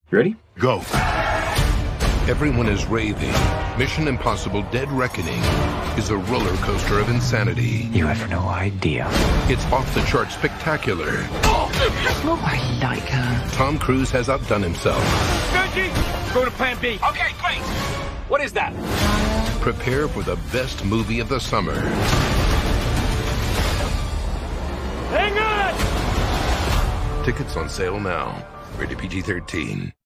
You ready? Go. Everyone is raving. Mission Impossible Dead Reckoning is a roller coaster of insanity. You have no idea. It's off the charts spectacular. Oh, I like her. Tom Cruise has outdone himself. Benji, go to plan B. Okay, great. What is that? Prepare for the best movie of the summer. Hang on! Tickets on sale now. Rated PG-13.